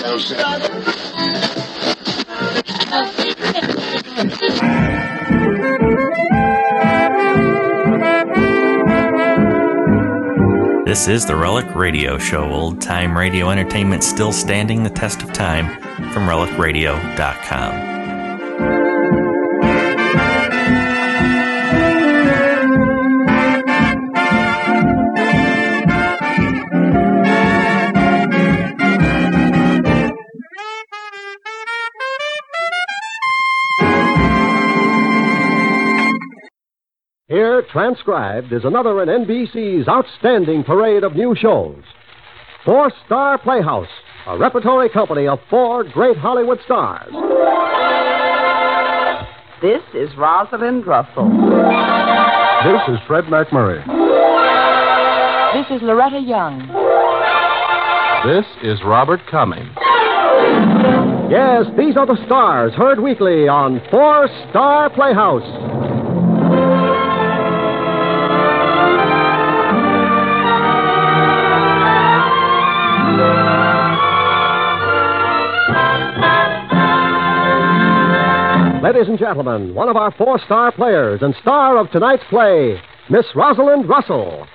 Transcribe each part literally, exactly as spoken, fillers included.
This is the Relic Radio Show, old-time radio entertainment still standing the test of time, from relic radio dot com. Here, transcribed, is another in N B C's outstanding parade of new shows. Four Star Playhouse, a repertory company of four great Hollywood stars. This is Rosalind Russell. This is Fred MacMurray. This is Loretta Young. This is Robert Cummings. Yes, these are the stars, heard weekly on Four Star Playhouse. Ladies and gentlemen, one of our four-star players and star of tonight's play, Miss Rosalind Russell.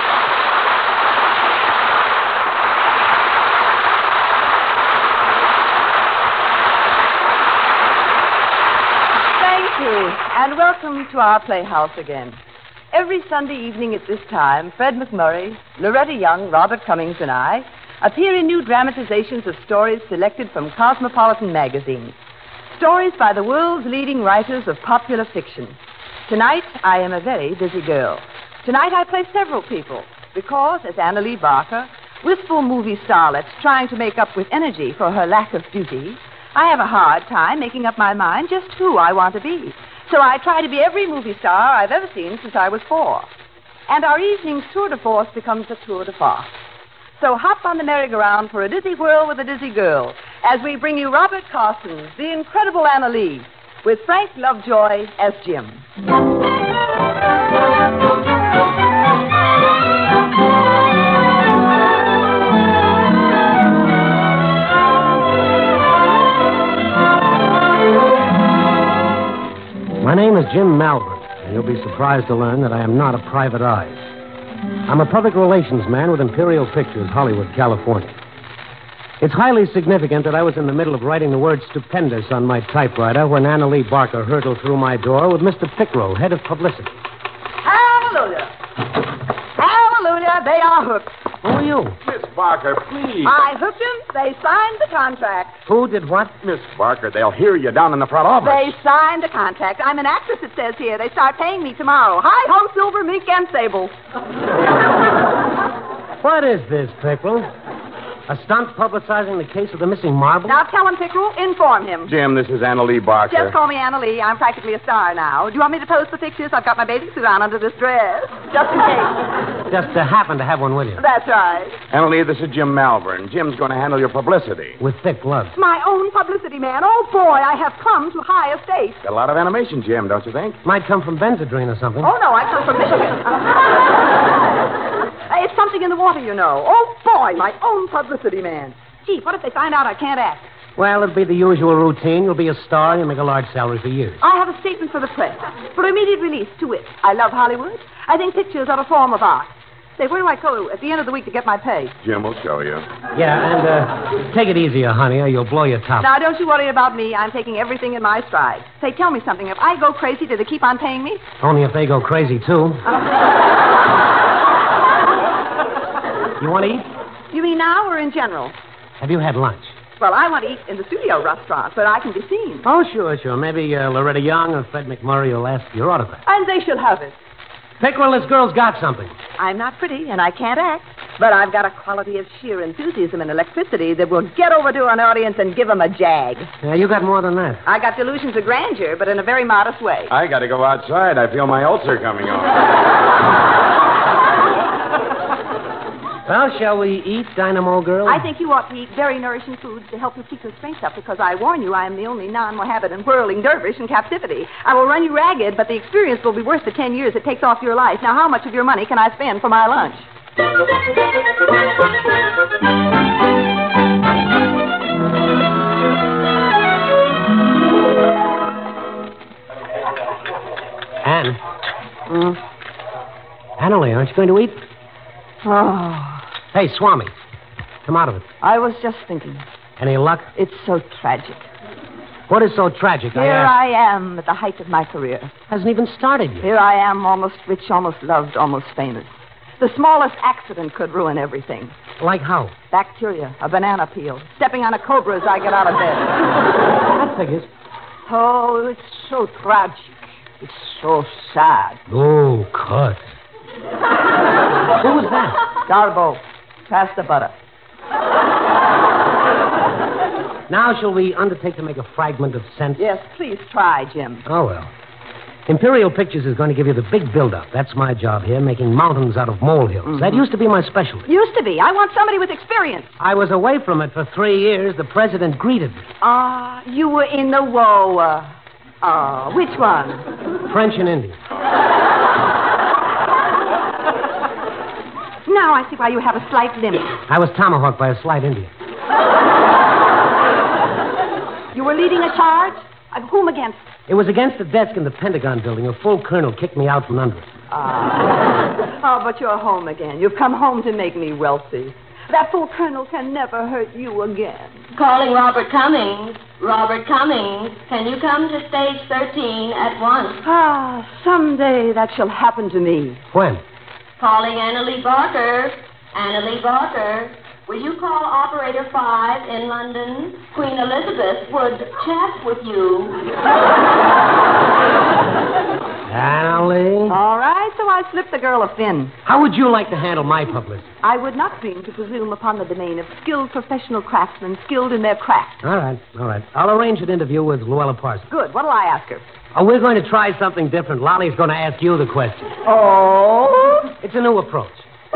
Thank you, and welcome to our playhouse again. Every Sunday evening at this time, Fred MacMurray, Loretta Young, Robert Cummings, and I appear in new dramatizations of stories selected from Cosmopolitan magazines. Stories by the world's leading writers of popular fiction. Tonight, I am a very busy girl. Tonight, I play several people because, as Anna Lee Barker, wistful movie starlet trying to make up with energy for her lack of beauty, I have a hard time making up my mind just who I want to be. So I try to be every movie star I've ever seen since I was four. And our evening's tour de force becomes a tour de farce. So hop on the merry-go-round for a dizzy whirl with a dizzy girl as we bring you Robert Carson's The Incredible Anna Lee with Frank Lovejoy as Jim. My name is Jim Malvern, and you'll be surprised to learn that I am not a private eye. I'm a public relations man with Imperial Pictures, Hollywood, California. It's highly significant that I was in the middle of writing the word stupendous on my typewriter when Anna Lee Barker hurtled through my door with Mister Pickrell, head of publicity. Hallelujah! Hallelujah, they are hooked. Who are you? Miss Barker, please. I hooked them. They signed the contract. Who did what? Miss Barker, they'll hear you down in the front office. They signed the contract. I'm an actress, it says here. They start paying me tomorrow. Hi-ho, Silver, Mink, and Sable. What is this, Pickrell? A stunt publicizing the case of the missing marble? Now tell him, Pickrell. Inform him. Jim, this is Anna Lee Barker. Just call me Anna Lee. I'm practically a star now. Do you want me to pose the pictures? I've got my bathing suit on under this dress. Just in case. Just to happen to have one with you. That's right. Anna Lee, this is Jim Malvern. Jim's going to handle your publicity. With thick gloves. My own publicity man. Oh, boy, I have come to high estate. Got a lot of animation, Jim, don't you think? Might come from Benzedrine or something. Oh, no, I come from Michigan. It's something in the water, you know. Oh, boy, my own publicity man. Gee, what if they find out I can't act? Well, it'll be the usual routine. You'll be a star. You'll make a large salary for years. I have a statement for the press. For immediate release, to wit. I love Hollywood. I think pictures are a form of art. Say, where do I go at the end of the week to get my pay? Jim will show you. Yeah, and uh, take it easier, honey, or you'll blow your top. Now, don't you worry about me. I'm taking everything in my stride. Say, tell me something. If I go crazy, do they keep on paying me? Only if they go crazy, too. You want to eat? You mean now or in general? Have you had lunch? Well, I want to eat in the studio restaurant, but I can be seen. Oh, sure, sure. Maybe uh, Loretta Young or Fred MacMurray will ask your autograph. And they should have it. Pickrell, this girl's got something. I'm not pretty, and I can't act. But I've got a quality of sheer enthusiasm and electricity that will get over to an audience and give them a jag. Yeah, you got more than that. I got delusions of grandeur, but in a very modest way. I got to go outside. I feel my ulcer coming on. Well, shall we eat, Dynamo Girl? I think you ought to eat very nourishing foods to help you keep your strength up, because I warn you, I am the only non-Mohammedan whirling dervish in captivity. I will run you ragged, but the experience will be worth the ten years it takes off your life. Now, how much of your money can I spend for my lunch? Annalie, aren't you going to eat? Oh, Hey, Swami, come out of it. I was just thinking. Any luck? It's so tragic. What is so tragic? Here I, I am at the height of my career. Hasn't even started yet. Here I am, almost rich, almost loved, almost famous. The smallest accident could ruin everything. Like how? Bacteria, a banana peel, stepping on a cobra as I get out of bed. That figures. Oh, it's so tragic. It's so sad. Oh, cut. Who was that? Garbo, pass the butter. Now shall we undertake to make a fragment of sense? Yes, please try, Jim. Oh, well. Imperial Pictures is going to give you the big build-up. That's my job here, making mountains out of molehills. Mm-hmm. That used to be my specialty. Used to be. I want somebody with experience. I was away from it for three years. The president greeted me. Ah, you were in the W O A. Ah, which one? French and Indian. Now I see why you have a slight limp. I was tomahawked by a slight Indian. You were leading a charge? Of whom against? It was against the desk in the Pentagon building. A full colonel kicked me out from under it. Ah. Oh, but you're home again. You've come home to make me wealthy. That full colonel can never hurt you again. Calling Robert Cummings. Robert Cummings, can you come to stage thirteen at once? Ah, someday that shall happen to me. When? Calling Annalie Barker. Annalie Barker. Will you call Operator five in London? Queen Elizabeth would chat with you. Annalie? All right, so I slipped the girl a fin. How would you like to handle my publicity? I would not dream to presume upon the domain of skilled professional craftsmen skilled in their craft. All right, all right. I'll arrange an interview with Luella Parsons. Good. What'll I ask her? Oh, we're going to try something different. Lolly's going to ask you the question. Oh? It's a new approach.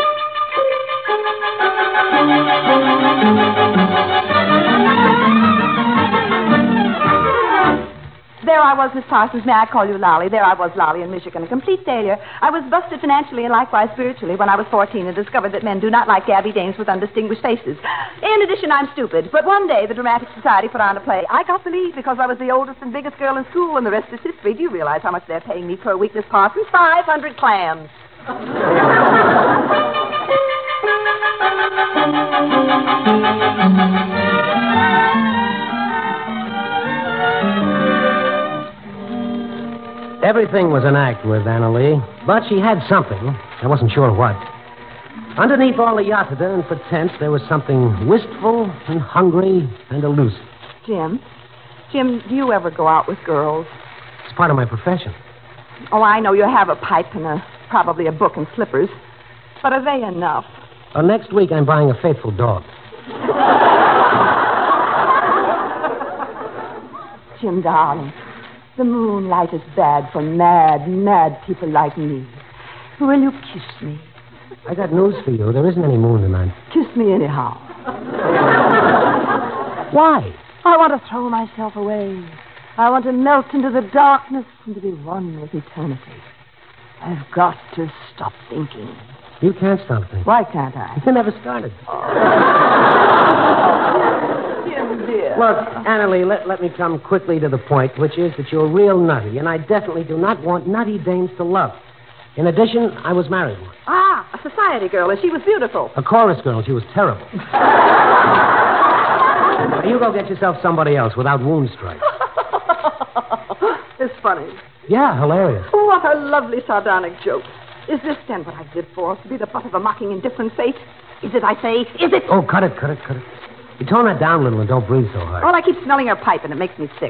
There I was, Miss Parsons. May I call you Lolly? There I was, Lolly, in Michigan, a complete failure. I was busted financially and likewise spiritually when I was fourteen and discovered that men do not like gabby dames with undistinguished faces. In addition, I'm stupid. But one day, the Dramatic Society put on a play. I got the lead because I was the oldest and biggest girl in school, and the rest is history. Do you realize how much they're paying me per week, Miss Parsons? Five hundred clams. Everything was an act with Annalie, but she had something. I wasn't sure what. Underneath all the yatada and pretense, there was something wistful and hungry and elusive. Jim, Jim, do you ever go out with girls? It's part of my profession. Oh, I know you have a pipe and a, probably a book and slippers. But are they enough? Well, next week I'm buying a faithful dog. Jim, darling, the moonlight is bad for mad, mad people like me. Will you kiss me? I got news for you. There isn't any moon tonight. Kiss me anyhow. Why? I want to throw myself away. I want to melt into the darkness and to be one with eternity. I've got to stop thinking. You can't stop thinking. Why can't I? You never started. Jim, dear. Look, Annalie, let, let me come quickly to the point, which is that you're real nutty, and I definitely do not want nutty dames to love. In addition, I was married once. Ah, a society girl, and she was beautiful. A chorus girl, and she was terrible. Now, you go get yourself somebody else without wound strike. It's funny. Yeah, hilarious. What a lovely sardonic joke. Is this then what I live for? To be the butt of a mocking indifferent fate? Is it, I say? Is it? Oh, cut it, cut it, cut it. You tone that down a little and don't breathe so hard. Well, I keep smelling her pipe, and it makes me sick.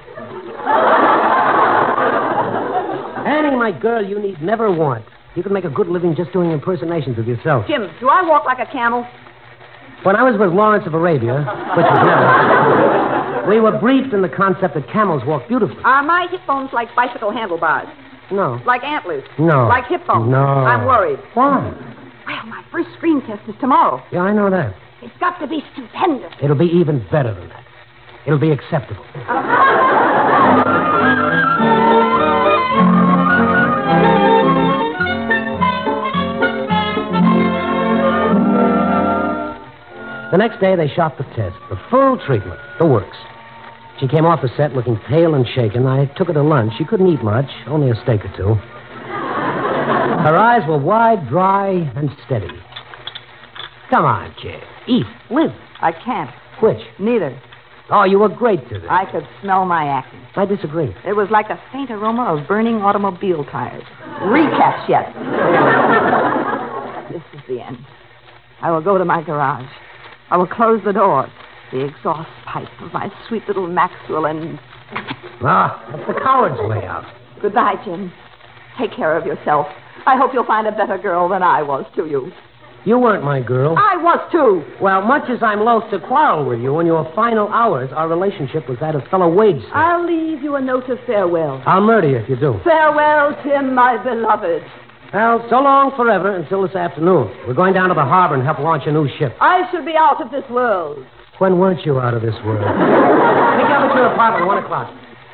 Annie, my girl, you need never want. You can make a good living just doing impersonations of yourself. Jim, do I walk like a camel? When I was with Lawrence of Arabia, which was never, we were briefed in the concept that camels walk beautifully. Are my hip bones like bicycle handlebars? No. Like antlers? No. Like hip bones? No. I'm worried. Why? Well, my first screen test is tomorrow. Yeah, I know that. It's got to be stupendous. It'll be even better than that. It'll be acceptable. The next day, they shot the test. The full treatment. The works. She came off the set looking pale and shaken. I took her to lunch. She couldn't eat much, only a steak or two. Her eyes were wide, dry, and steady. Come on, kid. Eat. Live. I can't. Which? Neither. Oh, you were great today. I could smell my acting. I disagree. It was like a faint aroma of burning automobile tires. Recaps yet. This is the end. I will go to my garage. I will close the door. The exhaust pipe of my sweet little Maxwell and... Ah, that's the coward's way out. Goodbye, Jim. Take care of yourself. I hope you'll find a better girl than I was to you. You weren't my girl. I was, too. Well, much as I'm loath to quarrel with you, in your final hours, our relationship was that of fellow wage slaves. I'll leave you a note of farewell. I'll murder you if you do. Farewell, Tim, my beloved. Well, so long forever until this afternoon. We're going down to the harbor and help launch a new ship. I should be out of this world. When weren't you out of this world? Pick up at your apartment at one o'clock.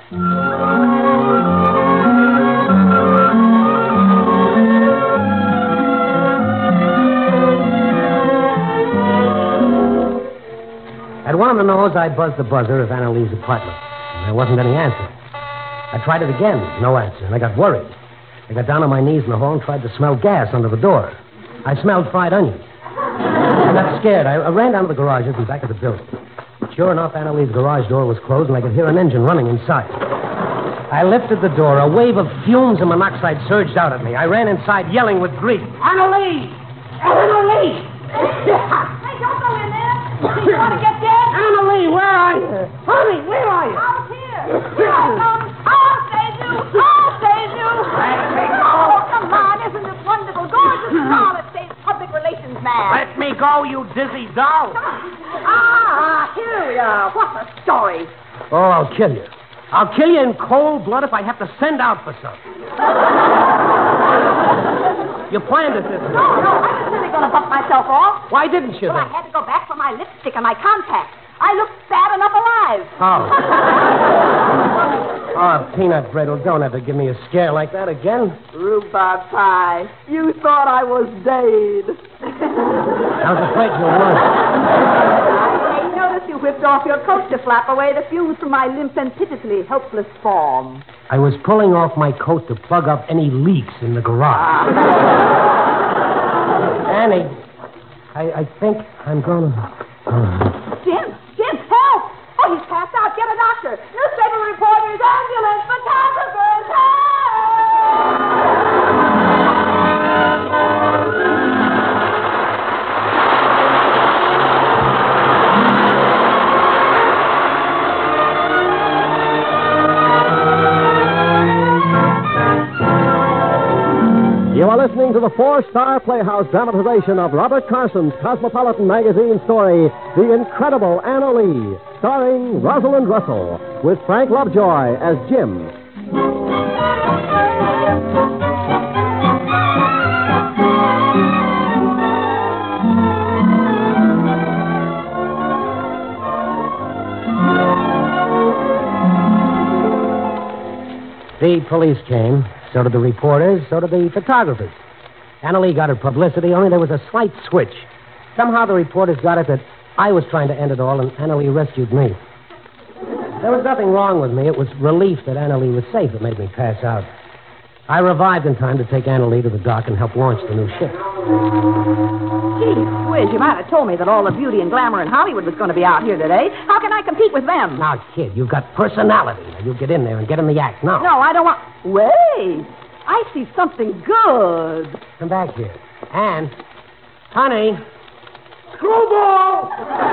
At one of the nose, I buzzed the buzzer of Annalee's apartment. And there wasn't any answer. I tried it again. No answer. And I got worried. I got down on my knees in the hall and tried to smell gas under the door. I smelled fried onions. I got scared. I, I ran down to the garages and back of the building. Sure enough, Annalee's garage door was closed, and I could hear an engine running inside. I lifted the door. A wave of fumes and monoxide surged out at me. I ran inside, yelling with grief. Annalee! Annalee! Hey, don't go in there. You want to get dead? Annalee, where are you? Honey, where are you? Out here. Here I come. I'll save you. I'll save you. Let me go. Oh, come on. Isn't this wonderful? Gorgeous Charlotte State's public relations man. Let me go, you dizzy doll. Ah, here we are. What a story. Oh, I'll kill you. I'll kill you in cold blood if I have to send out for something. You planned it, didn't you? No, no, I was really going to buck myself off. Why didn't you, Well, then? I had to go back for my lipstick and my contacts. I looked bad enough alive. Oh. Oh, peanut brittle, don't ever give me a scare like that again. Rhubarb pie. You thought I was dead. I was afraid you were. I noticed you whipped off your coat to flap away the fumes from my limp and pitifully helpless form. I was pulling off my coat to plug up any leaks in the garage. Annie, I, I think I'm going to... Jim, Jim, help! Oh, he's passed out. Get a doctor. Newspaper reporters, ambulance, photographers, You are listening to the four-star Playhouse dramatization of Robert Carson's Cosmopolitan magazine story, The Incredible Annalee, starring Rosalind Russell, with Frank Lovejoy as Jim. The police came. So did the reporters, so did the photographers. Annalee got her publicity, only there was a slight switch. Somehow the reporters got it that I was trying to end it all, and Annalee rescued me. There was nothing wrong with me. It was relief that Annalee was safe that made me pass out. I revived in time to take Annalee to the dock and help launch the new ship. Gee whiz, you might have told me that all the beauty and glamour in Hollywood was going to be out here today. How can I compete with them? Now, kid, you've got personality. Now, you get in there and get in the act. Now. No, I don't want... Wait. I see something good. Come back here. Anne. Honey. Screwball!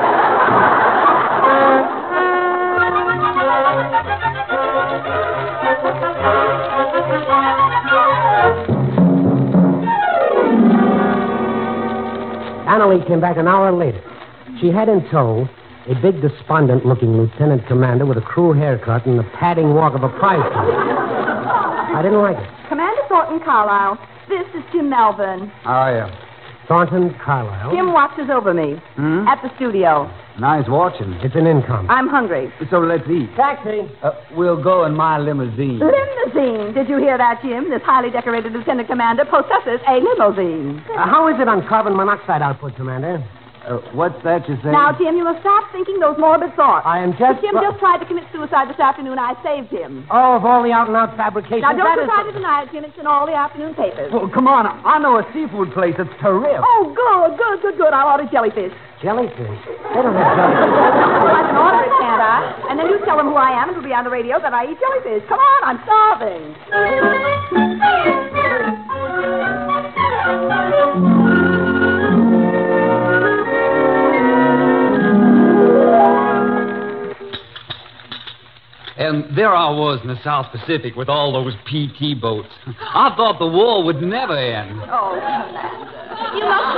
Annalee came back an hour later. She had in tow a big, despondent-looking lieutenant commander with a crew haircut and the padding walk of a prize fighter. I didn't like it. Commander Thornton Carlisle, this is Jim Melbourne. How are you? Thornton Carlisle. Jim watches over me Hmm? at the studio. Nice watching. It's an income. I'm hungry. So let's eat. Taxi. Uh, we'll go in my limousine. Limousine. Did you hear that, Jim? This highly decorated lieutenant commander possesses a limousine. Uh, how is it on carbon monoxide output, Commander? Uh, what's that you say? Now, Tim, you must stop thinking those morbid thoughts. I am just... Tim just tried to commit suicide this afternoon. I saved him. Oh, of all the out-and-out fabrications. Now, don't that you try is... to deny it, Tim. It's in all the afternoon papers. Oh, come on. I know a seafood place that's terrific. Oh, good, good, good, good. I'll order jellyfish. Jellyfish? They don't have jellyfish. Well, I can order it, can't I? And then you tell them who I am, and it'll be on the radio that I eat jellyfish. Come on, I'm starving. And there I was in the South Pacific with all those P T boats. I thought the war would never end. Oh, Commander. You must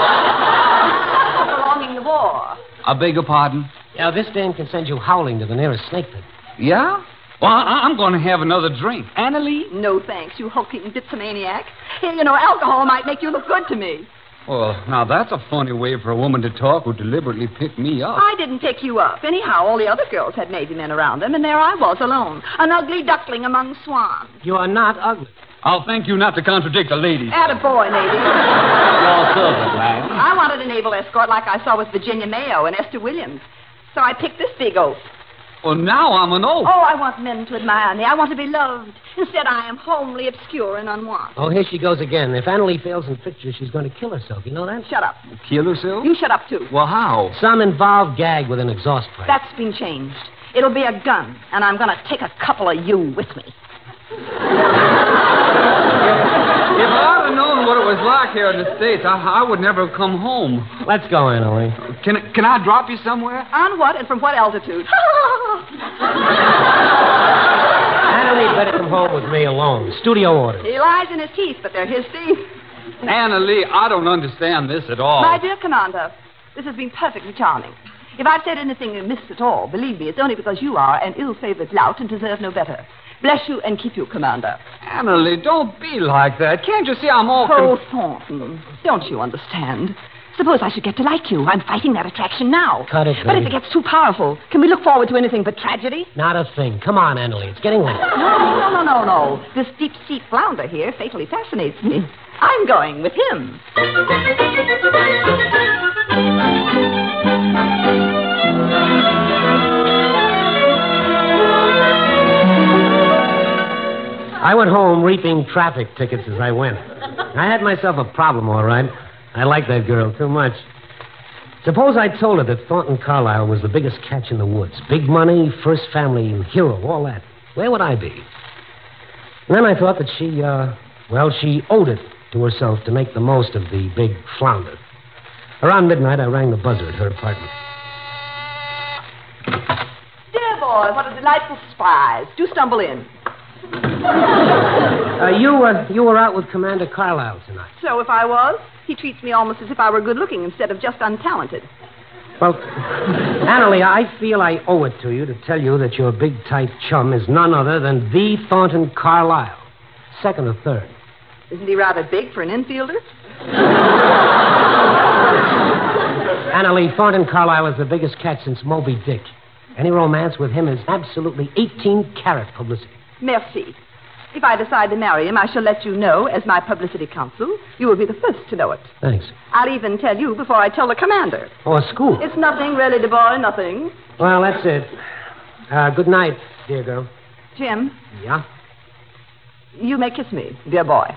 be prolonging the war. I beg your pardon? Yeah, this dame can send you howling to the nearest snake pit. Yeah? Well, I- I'm going to have another drink. Annalie? No, thanks, you hulking dipsomaniac. Hey, you know, alcohol might make you look good to me. Well, now that's a funny way for a woman to talk who deliberately picked me up. I didn't pick you up. Anyhow, all the other girls had navy men around them, and there I was alone, an ugly duckling among swans. You are not ugly. I'll thank you not to contradict a lady. Attaboy, Navy. Your servant, lad. I wanted a naval escort like I saw with Virginia Mayo and Esther Williams. So I picked this big oaf. Well, now I'm an oaf. Oh, I want men to admire me. I want to be loved. Instead, I am homely, obscure, and unwanted. Oh, here she goes again. If Annalie fails in pictures, she's going to kill herself. You know that? Shut up. Kill herself? You shut up, too. Well, how? Some involved gag with an exhaust pipe. That's been changed. It'll be a gun, and I'm going to take a couple of you with me. If I'd have known what it was like here in the States, I, I would never have come home. Let's go, Annalie. Can, can I drop you somewhere? On what and from what altitude? Annalie better come home with me alone. Studio orders. He lies in his teeth, but they're his teeth. Annalie, I don't understand this at all. My dear Commander, this has been perfectly charming. If I've said anything amiss at all, believe me, it's only because you are an ill-favored lout and deserve no better. Bless you and keep you, Commander. Annalie, don't be like that. Can't you see I'm all... Oh, Thornton, don't you understand? Suppose I should get to like you. I'm fighting that attraction now. Cut it, But if baby. it gets too powerful, can we look forward to anything but tragedy? Not a thing. Come on, Annalie. It's getting late. No, no, no, no, no. This deep-sea flounder here fatally fascinates me. I'm going with him. I went home reaping traffic tickets as I went. I had myself a problem, all right. I liked that girl too much. Suppose I told her that Thornton Carlyle was the biggest catch in the woods. Big money, first family hero, all that. Where would I be? And then I thought that she, uh, well, she owed it to herself to make the most of the big flounder. Around midnight, I rang the buzzer at her apartment. Dear boy, what a delightful surprise. Do stumble in. Uh, you, uh, you were out with Commander Carlyle tonight. So if I was, he treats me almost as if I were good-looking instead of just untalented. Well, Annalie, I feel I owe it to you to tell you that your big, tight chum is none other than the Thornton Carlyle. Second or third. Isn't he rather big for an infielder? Annalie, Thornton Carlyle is the biggest catch since Moby Dick. Any romance with him is absolutely eighteen-carat publicity. Merci. If I decide to marry him, I shall let you know as my publicity counsel. You will be the first to know it. Thanks. I'll even tell you before I tell the commander. Oh, a scoop. It's nothing, really, dear boy, nothing. Well, that's it. Uh, good night, dear girl. Jim, Yeah? you may kiss me, dear boy.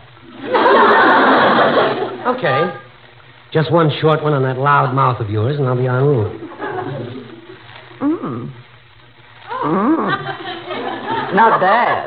Okay. Just one short one on that loud mouth of yours, and I'll be en route. Mmm. Mmm. Not bad.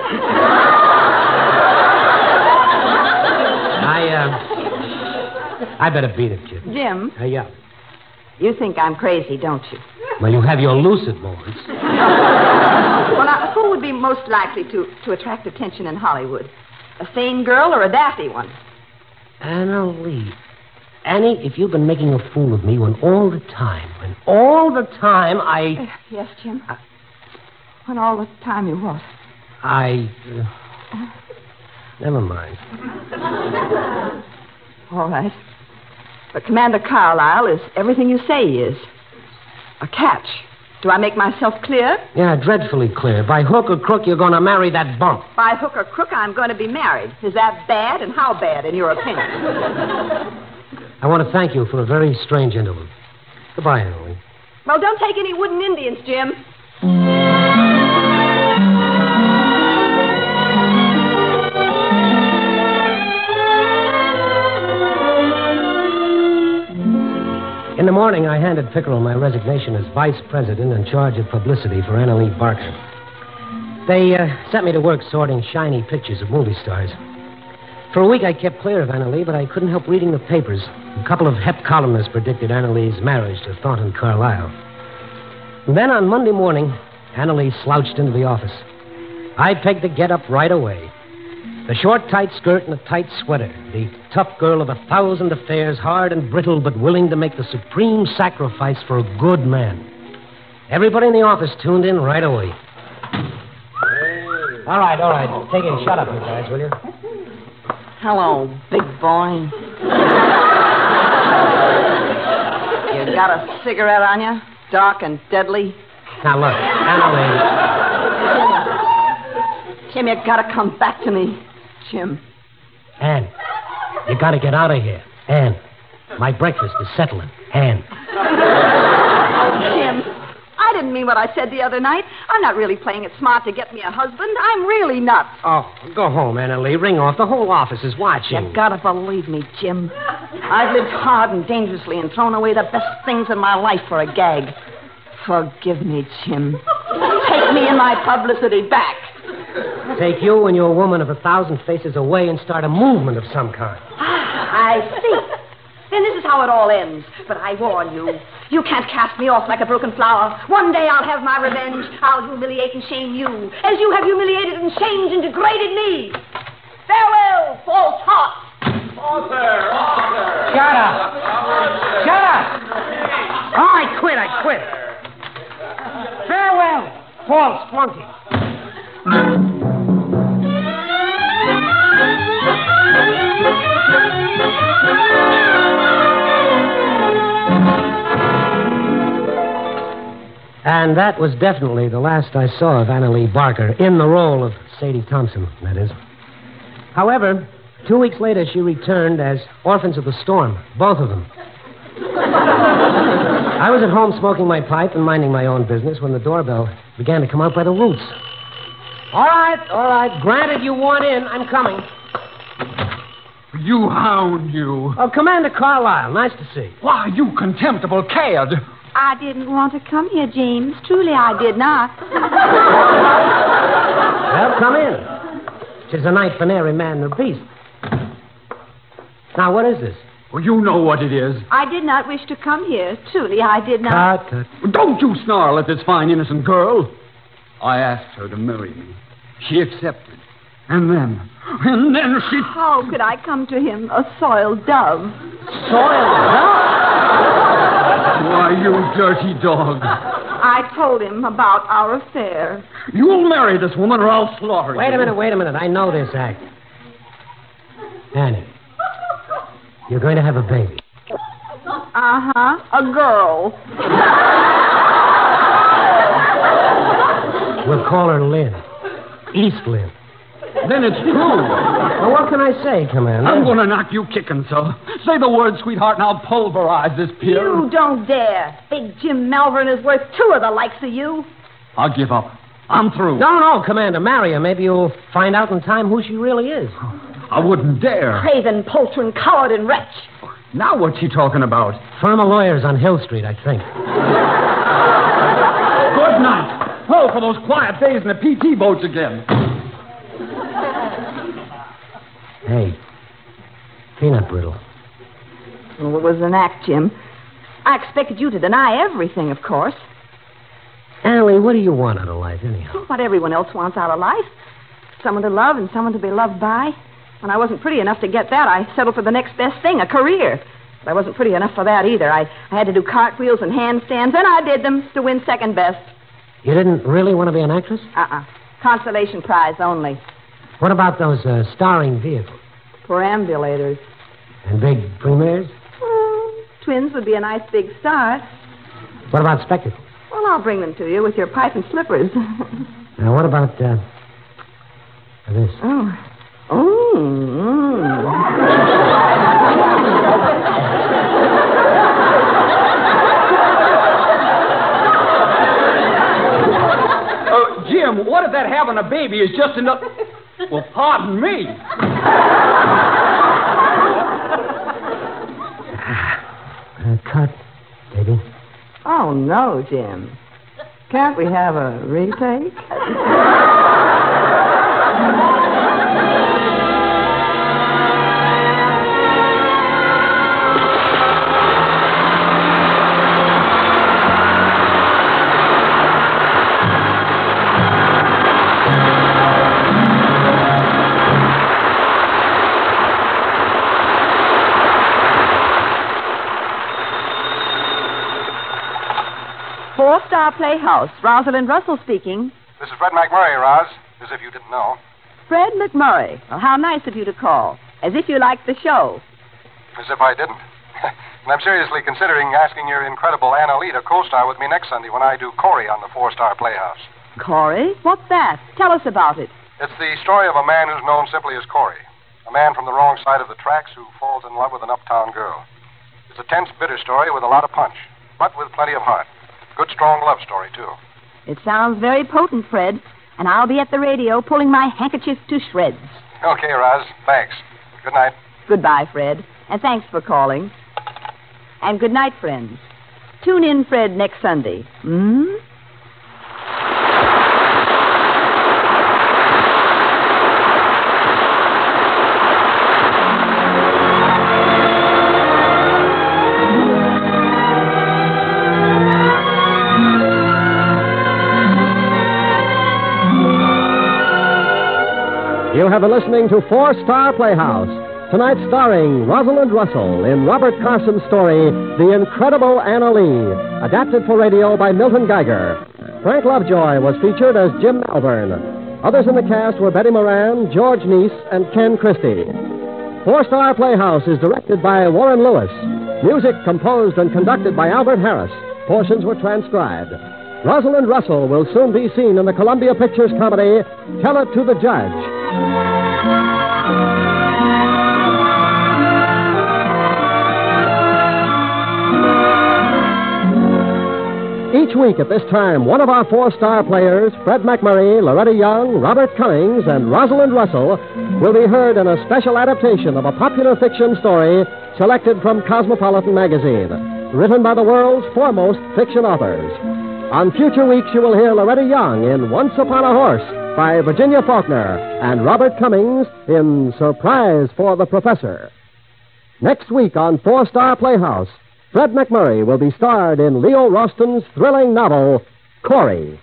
I, uh... I better beat it, kid. Jim, Uh, yeah. you think I'm crazy, don't you? Well, you have your lucid moments. Well, now, who would be most likely to, to attract attention in Hollywood? A sane girl or a daffy one? Annalie. Annie, if you've been making a fool of me when all the time, when all the time I... Uh, yes, Jim. Uh, when all the time you what? I... Uh, never mind. All right. But Commander Carlyle is everything you say he is. A catch. Do I make myself clear? Yeah, dreadfully clear. By hook or crook, you're going to marry that bump. By hook or crook, I'm going to be married. Is that bad, and how bad, in your opinion? I want to thank you for a very strange interlude. Goodbye, Annalie. Well, don't take any wooden Indians, Jim. In the morning, I handed Pickerel my resignation as vice president in charge of publicity for Annalie Barker. They uh, sent me to work sorting shiny pictures of movie stars. For a week, I kept clear of Annalie, but I couldn't help reading the papers. A couple of Hep columnists predicted Annalie's marriage to Thornton Carlyle. And then on Monday morning, Annalie slouched into the office. I pegged the get-up right away. The short, tight skirt and the tight sweater. The tough girl of a thousand affairs, hard and brittle, but willing to make the supreme sacrifice for a good man. Everybody in the office tuned in right away. All right, all right. Take it. Shut up, you guys, will you? Hello, big boy. You got a cigarette on you? Dark and deadly? Now, look, Annalie. Jim, you gotta come back to me. Jim. Ann, you gotta get out of here. Ann, my breakfast is settling. Ann. Jim, I didn't mean what I said the other night. I'm not really playing it smart to get me a husband. I'm really nuts. Oh, go home, Annalie. Ring off. The whole office is watching. You gotta believe me, Jim. I've lived hard and dangerously and thrown away the best things in my life for a gag. Forgive me, Jim. Take me and my publicity back. Take you and your woman of a thousand faces away and start a movement of some kind. I see. Then this is how it all ends. But I warn you, you can't cast me off like a broken flower. One day I'll have my revenge. I'll humiliate and shame you, as you have humiliated and shamed and degraded me. Farewell, false heart. Author, author. Shut up. Shut up. Oh, I quit, I quit. Farewell, false flunky. And that was definitely the last I saw of Annalie Barker, in the role of Sadie Thompson, that is. However, two weeks later, she returned as Orphans of the Storm, both of them. I was at home smoking my pipe and minding my own business when the doorbell began to come out by the roots. All right, all right. Granted you want in. I'm coming. You hound, you. Oh, Commander Carlyle. Nice to see you. Why, you contemptible cad. I didn't want to come here, James. Truly, I did not. Well, come in. 'Tis a night for nary man nor beast. Now, what is this? Well, you know what it is. I did not wish to come here. Truly, I did not. Cut, cut. Don't you snarl at this fine, innocent girl. I asked her to marry me. She accepted. And then, and then she... How could I come to him, a soiled dove? Soiled dove? Why, you dirty dog. I told him about our affair. You'll marry this woman or I'll slaughter you. Wait a minute, wait a minute. I know this act. Annie, you're going to have a baby. Uh-huh, a girl. We'll call her Lynn. East Lynn. Then it's true. Well, what can I say, Commander? I'm going to knock you kicking, sir. Say the word, sweetheart, and I'll pulverize this pier. You don't dare. Big Jim Malvern is worth two of the likes of you. I'll give up. I'm through. No, no, Commander. Marry her. Maybe you'll find out in time who she really is. I wouldn't dare. Craven, poltron, coward, and wretch. Now what's she talking about? Firm of lawyers on Hill Street, I think. Good night. Oh, for those quiet days in the P T boats again. Hey, peanut brittle. Well, it was an act, Jim. I expected you to deny everything, of course. Annalie, what do you want out of life, anyhow? What everyone else wants out of life. Someone to love and someone to be loved by. When I wasn't pretty enough to get that, I settled for the next best thing, a career. But I wasn't pretty enough for that either. I, I had to do cartwheels and handstands, and I did them to win second best. You didn't really want to be an actress? Uh-uh. Consolation prize only. What about those uh, starring vehicles? Perambulators. And big premieres? Well, twins would be a nice big start. What about spectacles? Well, I'll bring them to you with your pipe and slippers. Now, what about, uh, this? Oh. Oh. Mm. Jim, what if that having a baby is just enough... Well, pardon me. Uh, cut, baby. Oh, no, Jim. Can't we have a retake? Four-Star Playhouse. Rosalind Russell speaking. This is Fred McMurray, Roz, as if you didn't know. Fred McMurray. Well, how nice of you to call. As if you liked the show. As if I didn't. And I'm seriously considering asking your incredible Anna Lee to co-star with me next Sunday when I do Corey on the Four-Star Playhouse. Corey? What's that? Tell us about it. It's the story of a man who's known simply as Corey. A man from the wrong side of the tracks who falls in love with an uptown girl. It's a tense, bitter story with a lot of punch, but with plenty of heart. Good, strong love story, too. It sounds very potent, Fred. And I'll be at the radio pulling my handkerchief to shreds. Okay, Roz. Thanks. Good night. Goodbye, Fred. And thanks for calling. And good night, friends. Tune in, Fred, next Sunday. Hmm? You have been listening to Four-Star Playhouse. Tonight starring Rosalind Russell in Robert Carson's story, The Incredible Anna Lee, adapted for radio by Milton Geiger. Frank Lovejoy was featured as Jim Malvern. Others in the cast were Betty Moran, George Neese, and Ken Christie. Four-Star Playhouse is directed by Warren Lewis. Music composed and conducted by Albert Harris. Portions were transcribed. Rosalind Russell will soon be seen in the Columbia Pictures comedy, Tell It to the Judge. Each week at this time, one of our four-star players, Fred McMurray, Loretta Young, Robert Cummings, and Rosalind Russell, will be heard in a special adaptation of a popular fiction story selected from Cosmopolitan magazine, written by the world's foremost fiction authors. On future weeks, you will hear Loretta Young in Once Upon a Horse by Virginia Faulkner and Robert Cummings in Surprise for the Professor. Next week on Four-Star Playhouse, Fred McMurray will be starred in Leo Roston's thrilling novel, Corey.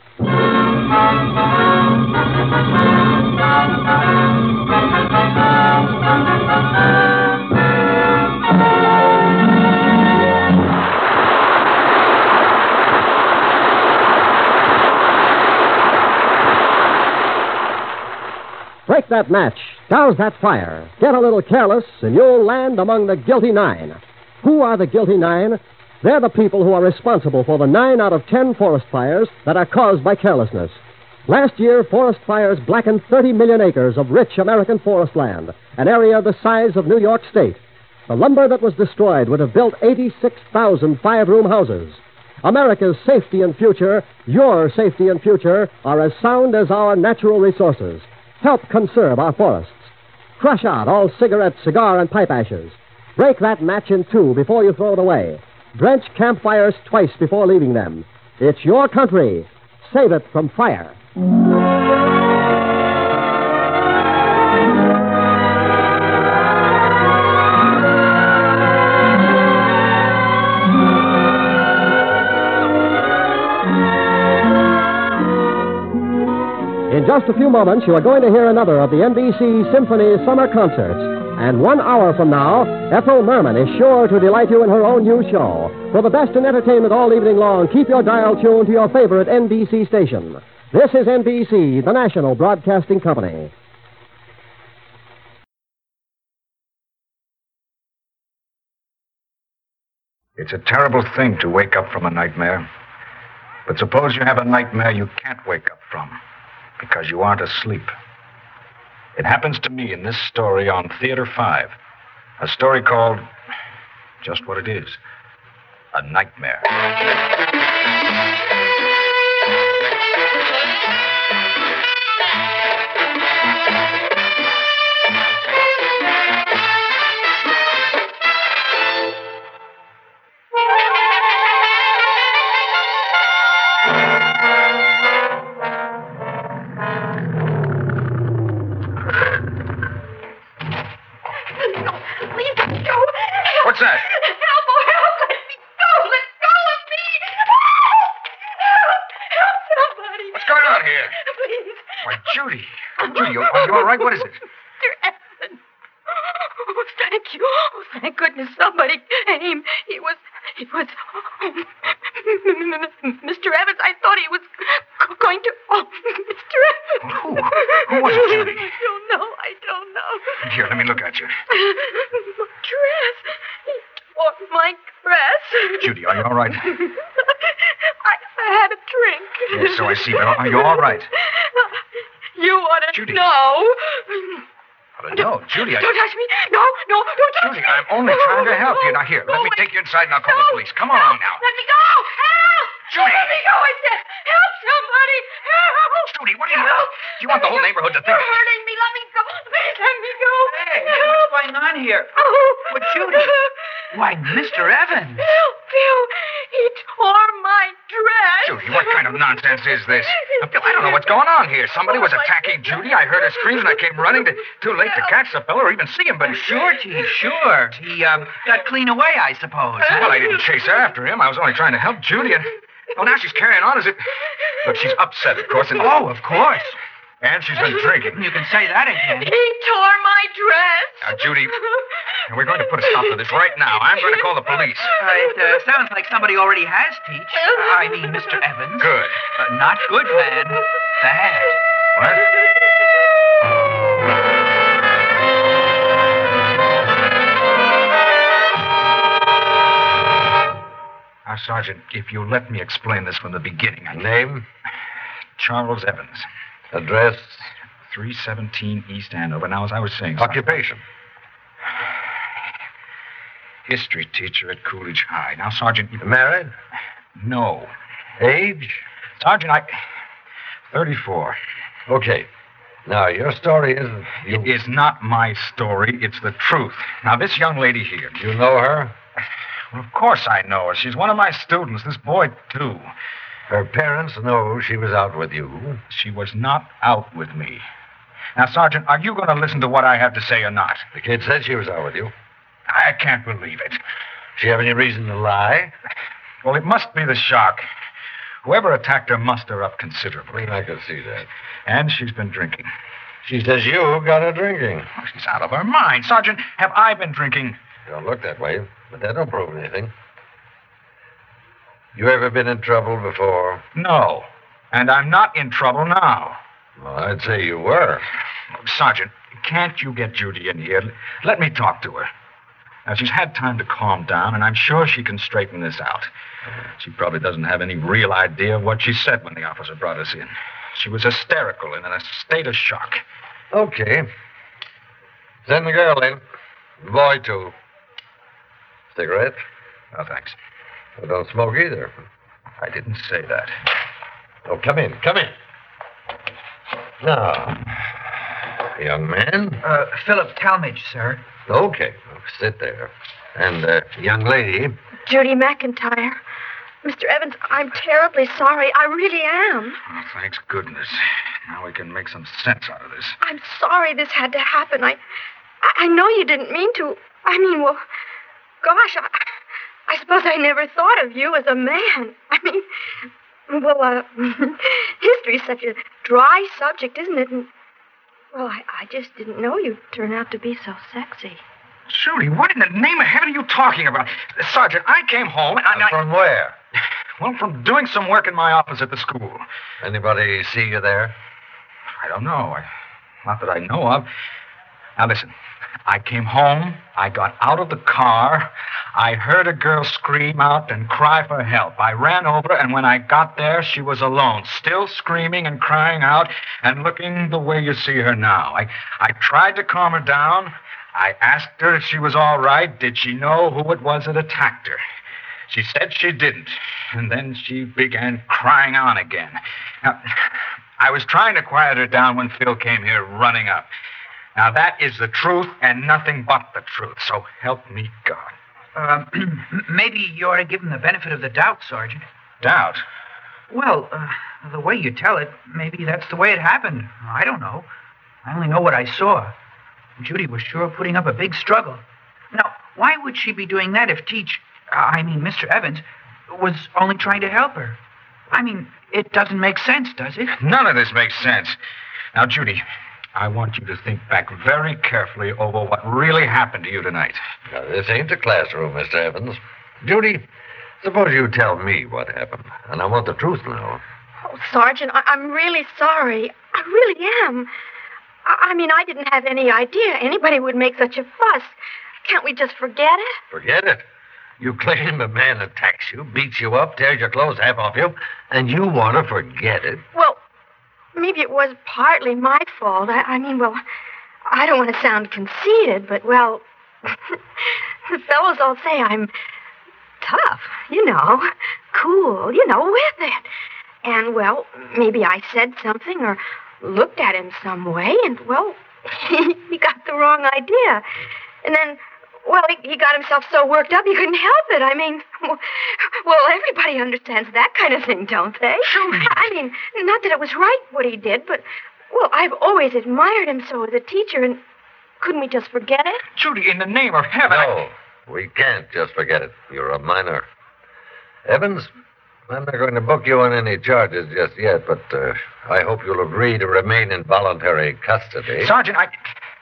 Break that match, douse that fire, get a little careless, and you'll land among the guilty nine. Who are the guilty nine? They're the people who are responsible for the nine out of ten forest fires that are caused by carelessness. Last year, forest fires blackened thirty million acres of rich American forest land, an area the size of New York State. The lumber that was destroyed would have built eighty-six thousand five-room houses. America's safety and future, your safety and future, are as sound as our natural resources. Help conserve our forests. Crush out all cigarette, cigar, and pipe ashes. Break that match in two before you throw it away. Drench campfires twice before leaving them. It's your country. Save it from fire. In just a few moments, you are going to hear another of the N B C Symphony Summer Concerts. And one hour from now, Ethel Merman is sure to delight you in her own new show. For the best in entertainment all evening long, keep your dial tuned to your favorite N B C station. This is N B C, the national broadcasting company. It's a terrible thing to wake up from a nightmare. But suppose you have a nightmare you can't wake up from because you aren't asleep. It happens to me in this story on Theater five. A story called just what it is, a nightmare. going on here? Please. Why, Judy. Judy, are you all right? What is it? Mister Evans. Oh, thank you. Oh, thank goodness somebody came. He was... He was... Mister Evans, I thought he was going to... Oh, Mister Evans. Who? Who was it, Judy? I don't know. I don't know. Here, let me look at you. My dress. He tore my dress. Judy, are you all right? I, I had a drink. Yes, so I see. But are you all right? You ought to Judy. know. No, Judy, I... Don't touch me. No, no, don't touch Judy, me. I'm only trying to help you. Now, here, let me take you inside and I'll call the police. Come on now. Let me go. Help. Judy. Let me go, I said. Help somebody. Help. Judy, what do you want? You want the whole neighborhood to think... You're hurting me. Let me go. Please let me go. Hey, what's going on here? Well, Judy. Why, Mister Evans. Bill, Bill, he tore my dress. Judy, what kind of nonsense is this? Now, Bill, I don't know what's going on here. Somebody was attacking Judy. I heard her screams and I came running. To, too late to catch the fellow or even see him, but... Sure, T, sure. He um, got clean away, I suppose. Well, I didn't chase after him. I was only trying to help Judy, and... Well, now she's carrying on as if... Look, she's upset, of course, and... Oh, of course. And she's been drinking. You can say that again. He tore my dress. Now, Judy, we're going to put a stop to this right now. I'm going to call the police. Uh, it uh, sounds like somebody already has, Teach. Uh, I mean, Mister Evans. Good. Uh, not good, man. Bad. What? Now, Sergeant, if you'll let me explain this from the beginning. I... Name? Charles Evans. Address? three seventeen East Andover. Now, as I was saying... Occupation? History teacher at Coolidge High. Now, Sergeant... You... Married? No. Age? Sergeant, I... thirty-four. Okay. Now, your story is... You... It is not my story. It's the truth. Now, this young lady here... You know her? Well, of course I know her. She's one of my students. This boy, too. Her parents know she was out with you. She was not out with me. Now, Sergeant, are you going to listen to what I have to say or not? The kid said she was out with you. I can't believe it. She have any reason to lie? Well, it must be the shock. Whoever attacked her mussed her up considerably. I can see that. And she's been drinking. She says you got her drinking. Oh, she's out of her mind. Sergeant, have I been drinking? Don't look that way, but that don't prove anything. You ever been in trouble before? No. And I'm not in trouble now. Well, I'd say you were. Sergeant, can't you get Judy in here? Let me talk to her. Now, she's had time to calm down, and I'm sure she can straighten this out. She probably doesn't have any real idea of what she said when the officer brought us in. She was hysterical and in a state of shock. Okay. Send the girl in. The boy, too. Cigarette? No, thanks. I don't smoke either. I didn't say that. Oh, come in. Come in. Now, young man. Uh, Philip Talmadge, sir. Okay. Sit there. And, uh, young lady. Judy McIntyre. Mister Evans, I'm terribly sorry. I really am. Oh, thanks goodness. Now we can make some sense out of this. I'm sorry this had to happen. I, I know you didn't mean to. I mean, well, gosh, I, I suppose I never thought of you as a man. I mean, well, uh, history's such a dry subject, isn't it? And, well, I, I just didn't know you'd turn out to be so sexy. Judy, what in the name of heaven are you talking about? Sergeant, I came home and I... From where? Well, from doing some work in my office at the school. Anybody see you there? I don't know. I, not that I know of. Now, listen. I came home. I got out of the car. I heard a girl scream out and cry for help. I ran over, and when I got there, she was alone, still screaming and crying out and looking the way you see her now. I, I tried to calm her down. I asked her if she was all right. Did she know who it was that attacked her? She said she didn't. And then she began crying on again. Now, I was trying to quiet her down when Phil came here running up. Now, that is the truth and nothing but the truth. So help me God. Um, maybe you ought to give him the benefit of the doubt, Sergeant. Doubt? Well, uh, the way you tell it, maybe that's the way it happened. I don't know. I only know what I saw. Judy was sure putting up a big struggle. Now, why would she be doing that if Teach, uh, I mean Mister Evans, was only trying to help her? I mean, it doesn't make sense, does it? None of this makes sense. Now, Judy, I want you to think back very carefully over what really happened to you tonight. Now, this ain't a classroom, Mister Evans. Judy, suppose you tell me what happened. And I want the truth now. Oh, Sergeant, I- I'm really sorry. I really am. I-, I mean, I didn't have any idea anybody would make such a fuss. Can't we just forget it? Forget it. You claim a man attacks you, beats you up, tears your clothes half off you, and you want to forget it. Well, maybe it was partly my fault. I, I mean, well, I don't want to sound conceited, but, well, the fellows all say I'm tough, you know, cool, you know, with it. And, well, maybe I said something or looked at him some way, and, well, he got the wrong idea. And then, well, he, he got himself so worked up he couldn't help it. I mean, well, everybody understands that kind of thing, don't they? Sure. I mean, not that it was right what he did, but, well, I've always admired him so as a teacher, and couldn't we just forget it? Judy, in the name of heaven... No, we can't just forget it. You're a minor. Evans, I'm not going to book you on any charges just yet, but uh, I hope you'll agree to remain in voluntary custody. Sergeant, I...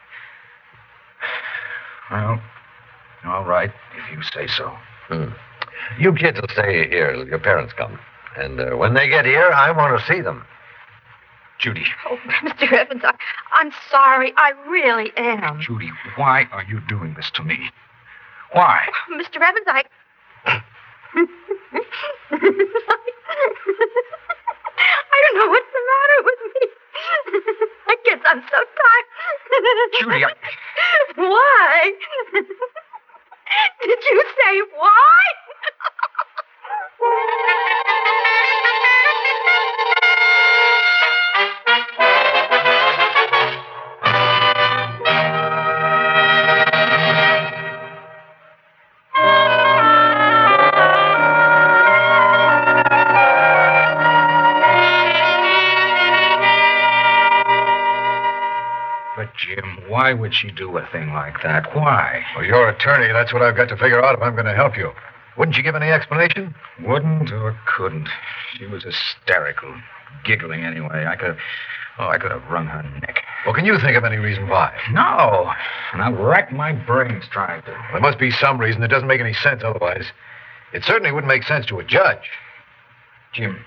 Well, all right, if you say so. Hmm. You kids will stay here till your parents come. And uh, when they get here, I want to see them. Judy. Oh, Mister Evans, I, I'm sorry. I really am. Judy, why are you doing this to me? Why? Oh, Mister Evans, I... I don't know what's the matter with me. I guess I'm so tired. Judy, I... Why? Did you say why? But, Jim, why would she do a thing like that? Why? Well, you're attorney. That's what I've got to figure out if I'm going to help you. Wouldn't you give any explanation? Wouldn't or couldn't. She was hysterical. Giggling anyway. I could have... Oh, I could have wrung her neck. Well, can you think of any reason why? No. And I've racked my brains trying to. Well, there must be some reason. It doesn't make any sense otherwise. It certainly wouldn't make sense to a judge. Jim,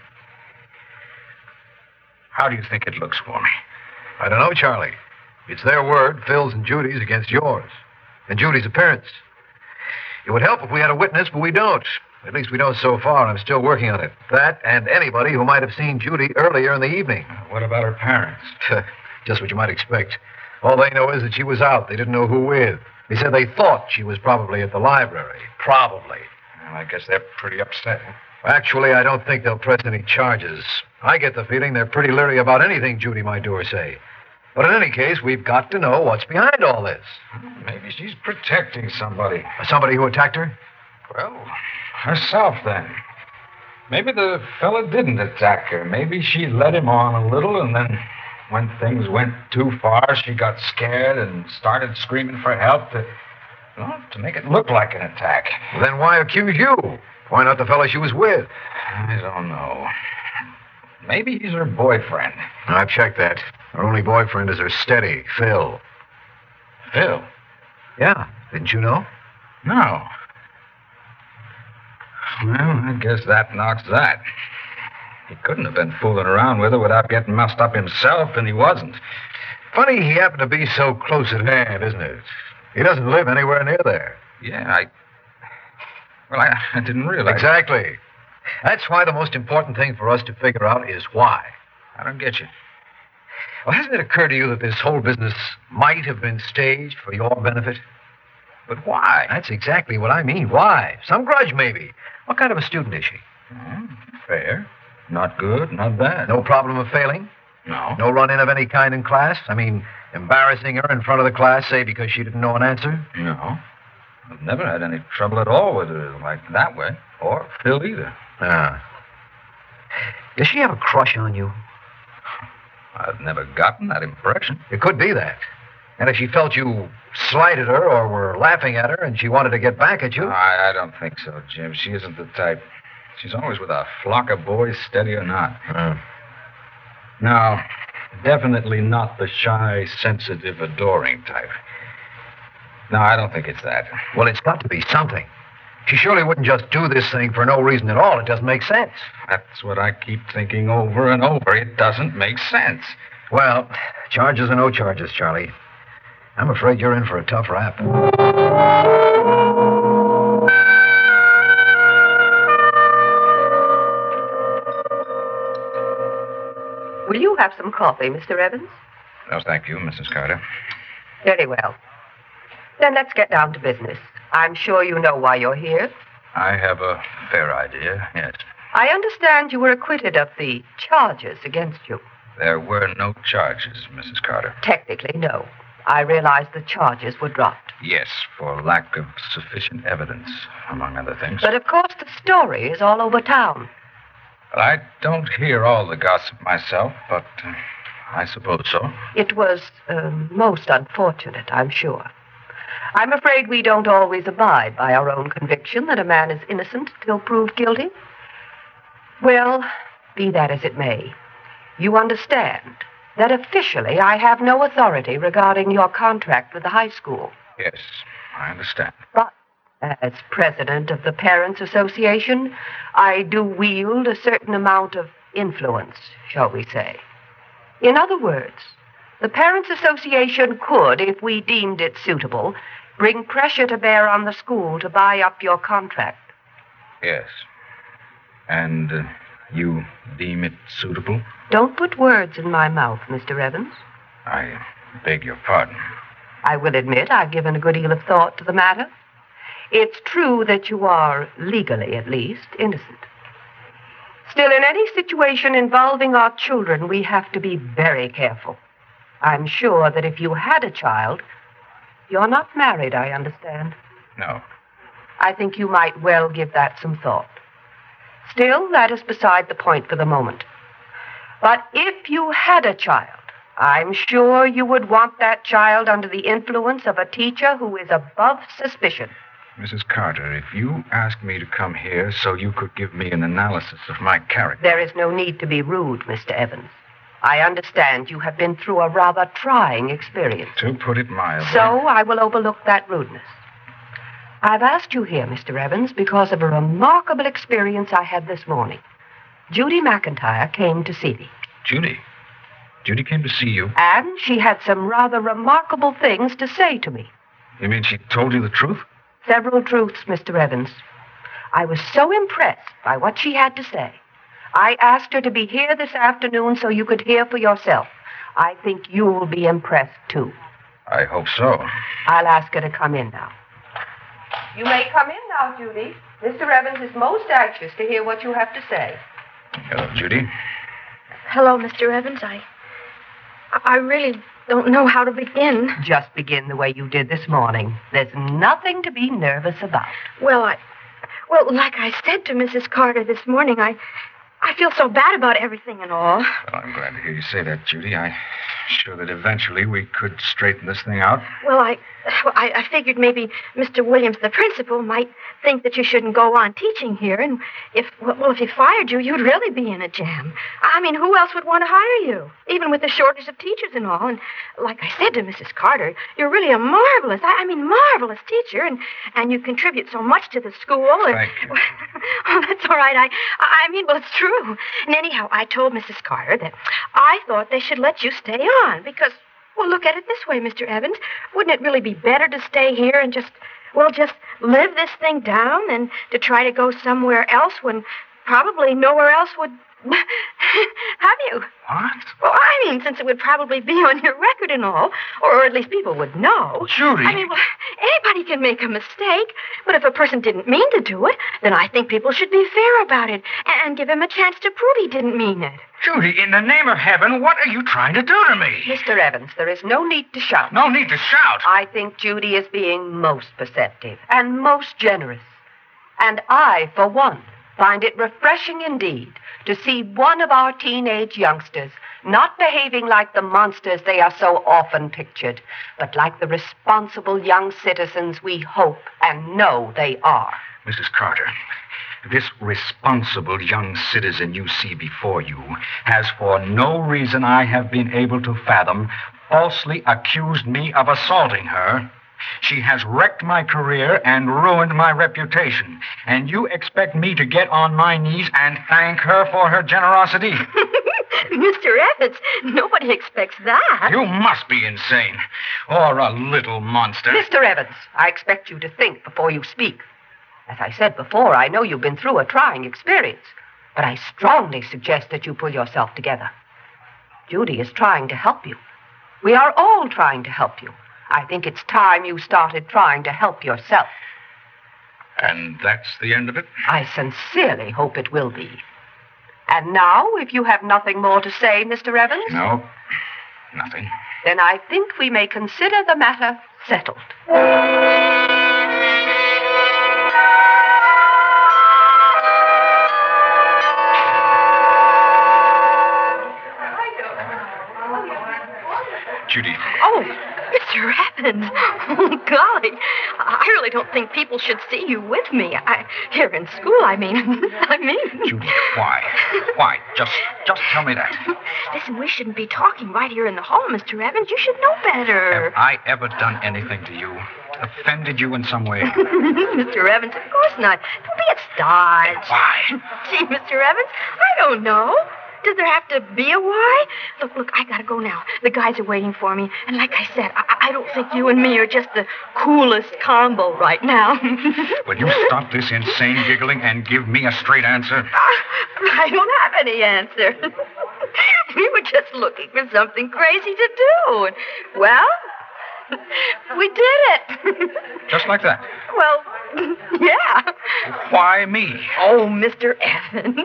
how do you think it looks for me? I don't know, Charlie. It's their word, Phil's and Judy's, against yours. And Judy's appearance. It would help if we had a witness, but we don't. At least we don't so far, and I'm still working on it. That and anybody who might have seen Judy earlier in the evening. What about her parents? Just what you might expect. All they know is that she was out. They didn't know who with. They said they thought she was probably at the library. Probably. Well, I guess they're pretty upset. Actually, I don't think they'll press any charges. I get the feeling they're pretty leery about anything Judy might do or say. But in any case, we've got to know what's behind all this. Maybe she's protecting somebody. Somebody who attacked her? Well, herself, then. Maybe the fella didn't attack her. Maybe she led him on a little, and then when things went too far, she got scared and started screaming for help to, well, to make it look like an attack. Well, then why accuse you? Why not the fella she was with? I don't know. Maybe he's her boyfriend. I've checked that. Her only boyfriend is her steady, Phil. Phil? Yeah. Didn't you know? No. Well, I guess that knocks that. He couldn't have been fooling around with her without getting messed up himself, and he wasn't. Funny he happened to be so close at hand, isn't it? He doesn't live anywhere near there. Yeah, I... Well, I, I didn't realize... Exactly. That's why the most important thing for us to figure out is why. I don't get you. Well, hasn't it occurred to you that this whole business might have been staged for your benefit? But why? That's exactly what I mean. Why? Some grudge, maybe. What kind of a student is she? Hmm, fair. Not good, not bad. No problem of failing? No. No run-in of any kind in class? I mean, embarrassing her in front of the class, say, because she didn't know an answer? No. I've never had any trouble at all with her like that way. Or Phil either. Ah. Does she have a crush on you? I've never gotten that impression. It could be that. And if she felt you slighted her or were laughing at her and she wanted to get back at you... No, I, I don't think so, Jim. She isn't the type. She's always with a flock of boys, steady or not. Uh, No, definitely not the shy, sensitive, adoring type. No, I don't think it's that. Well, it's got to be something. She surely wouldn't just do this thing for no reason at all. It doesn't make sense. That's what I keep thinking over and over. It doesn't make sense. Well, charges or no charges, Charlie. I'm afraid you're in for a tough rap. Will you have some coffee, Mister Evans? No, thank you, Missus Carter. Very well. Then let's get down to business. I'm sure you know why you're here. I have a fair idea, yes. I understand you were acquitted of the charges against you. There were no charges, Missus Carter. Technically, no. I realize the charges were dropped. Yes, for lack of sufficient evidence, among other things. But of course, the story is all over town. Well, I don't hear all the gossip myself, but uh, I suppose so. It was uh, most unfortunate, I'm sure. I'm afraid we don't always abide by our own conviction that a man is innocent till proved guilty. Well, be that as it may, you understand that officially I have no authority regarding your contract with the high school. Yes, I understand. But as president of the Parents Association, I do wield a certain amount of influence, shall we say. In other words, the Parents Association could, if we deemed it suitable, bring pressure to bear on the school to buy up your contract. Yes. And uh, you deem it suitable? Don't put words in my mouth, Mister Evans. I beg your pardon. I will admit I've given a good deal of thought to the matter. It's true that you are, legally at least, innocent. Still, in any situation involving our children, we have to be very careful. I'm sure that if you had a child, you're not married, I understand. No. I think you might well give that some thought. Still, that is beside the point for the moment. But if you had a child, I'm sure you would want that child under the influence of a teacher who is above suspicion. Missus Carter, if you asked me to come here so you could give me an analysis of my character... There is no need to be rude, Mister Evans. I understand you have been through a rather trying experience. To put it mildly... So I will overlook that rudeness. I've asked you here, Mister Evans, because of a remarkable experience I had this morning. Judy McIntyre came to see me. Judy? Judy came to see you? And she had some rather remarkable things to say to me. You mean she told you the truth? Several truths, Mister Evans. I was so impressed by what she had to say. I asked her to be here this afternoon so you could hear for yourself. I think you'll be impressed, too. I hope so. I'll ask her to come in now. You may come in now, Judy. Mister Evans is most anxious to hear what you have to say. Hello, Judy. Hello, Mister Evans. I... I really don't know how to begin. Just begin the way you did this morning. There's nothing to be nervous about. Well, I... Well, like I said to Missus Carter this morning, I... I feel so bad about everything and all. Well, I'm glad to hear you say that, Judy. I'm sure that eventually we could straighten this thing out. Well, I, well, I, I figured maybe Mister Williams, the principal, might think that you shouldn't go on teaching here, and if, well, if he fired you, you'd really be in a jam. I mean, who else would want to hire you, even with the shortage of teachers and all? And like I said to Missus Carter, you're really a marvelous, I, I mean, marvelous teacher, and, and you contribute so much to the school. And, Thank you. Oh, that's all right. I, I mean, well, it's true. And anyhow, I told Missus Carter that I thought they should let you stay on because, well, look at it this way, Mister Evans. Wouldn't it really be better to stay here and just, well, just live this thing down than to try to go somewhere else when probably nowhere else would have you? What? Well, I mean, since it would probably be on your record and all, or at least people would know. Judy. I mean, well, anybody can make a mistake, but if a person didn't mean to do it, then I think people should be fair about it and give him a chance to prove he didn't mean it. Judy, in the name of heaven, what are you trying to do to me? Mister Evans, there is no need to shout. No need to shout. I think Judy is being most perceptive and most generous. And I, for one, find it refreshing indeed to see one of our teenage youngsters not behaving like the monsters they are so often pictured, but like the responsible young citizens we hope and know they are. Missus Carter, This responsible young citizen you see before you has, for no reason I have been able to fathom, falsely accused me of assaulting her. She has wrecked my career and ruined my reputation. And you expect me to get on my knees and thank her for her generosity? Mister Evans, nobody expects that. You must be insane. Or a little monster. Mister Evans, I expect you to think before you speak. As I said before, I know you've been through a trying experience, but I strongly suggest that you pull yourself together. Judy is trying to help you. We are all trying to help you. I think it's time you started trying to help yourself. And that's the end of it? I sincerely hope it will be. And now, if you have nothing more to say, Mister Evans? No, nothing. Then I think we may consider the matter settled. Judy. Oh, Mister Evans. Oh, golly. I really don't think people should see you with me. I, here in school, I mean. I mean. Judy, why? Why? Just just tell me that. Listen, we shouldn't be talking right here in the hall, Mister Evans. You should know better. Have I ever done anything to you? Offended you in some way? Mister Evans, of course not. Don't be a stodge. Why? Gee, Mister Evans, I don't know. Does there have to be a why? Look, look, I gotta go now. The guys are waiting for me. And like I said, I, I don't think you and me are just the coolest combo right now. Will you stop this insane giggling and give me a straight answer? Uh, I don't have any answer. We were just looking for something crazy to do. And, well, we did it. Just like that? Well, yeah. Why me? Oh, Mister Evans.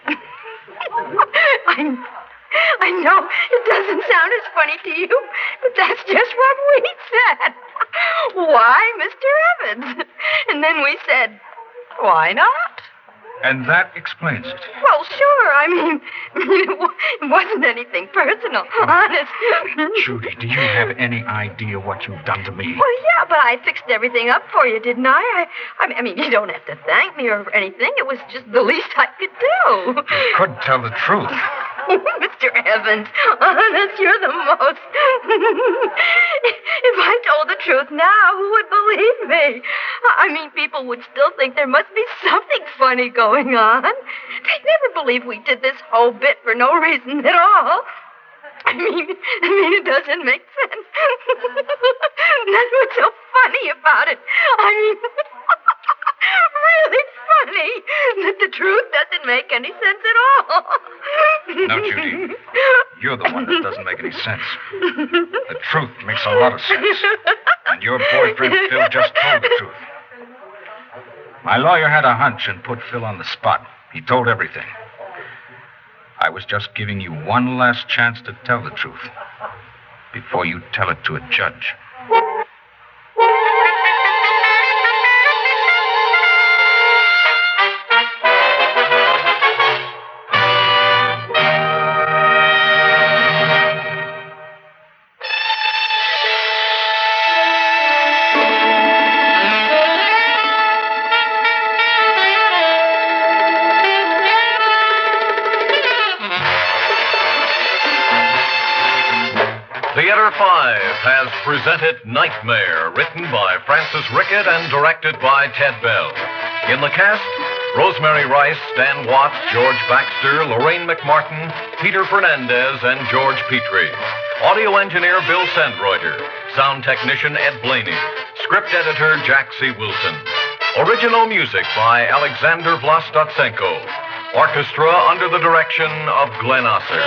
I, I know it doesn't sound as funny to you, but that's just what we said. Why, Mister Evans? And then we said, why not? And that explains it. Well, sure. I mean, it wasn't anything personal, honest. Judy, do you have any idea what you've done to me? Well, yeah, but I fixed everything up for you, didn't I? I, I mean, you don't have to thank me or anything. It was just the least I could do. You could tell the truth. Mister Evans, honest, you're the most. If I told the truth now, who would believe me? I mean, people would still think there must be something funny going on. They'd never believe we did this whole bit for no reason at all. I mean, I mean, it doesn't make sense. That's what's so funny about it. I mean, really funny that the truth doesn't make any sense at all. No, Judy. You're the one that doesn't make any sense. The truth makes a lot of sense. And your boyfriend, Phil, just told the truth. My lawyer had a hunch and put Phil on the spot. He told everything. I was just giving you one last chance to tell the truth before you tell it to a judge. Theater Five has presented Nightmare, written by Francis Rickett and directed by Ted Bell. In the cast, Rosemary Rice, Stan Watts, George Baxter, Lorraine McMartin, Peter Fernandez, and George Petrie. Audio engineer Bill Sandreuter. Sound technician Ed Blaney. Script editor Jack C. Wilson. Original music by Alexander Vlastotsenko. Orchestra under the direction of Glenn Osser.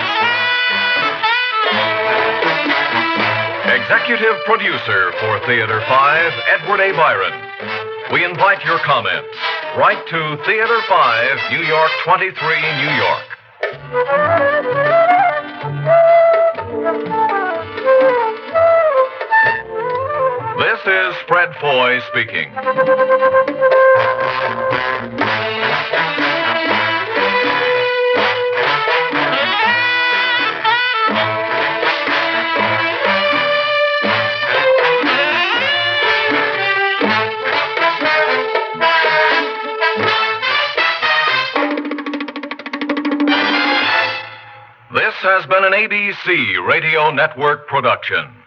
Executive producer for Theater Five, Edward A. Byron. We invite your comments. Write to Theater Five, New York twenty-three, New York. This is Fred Foy speaking. has been an A B C Radio Network production.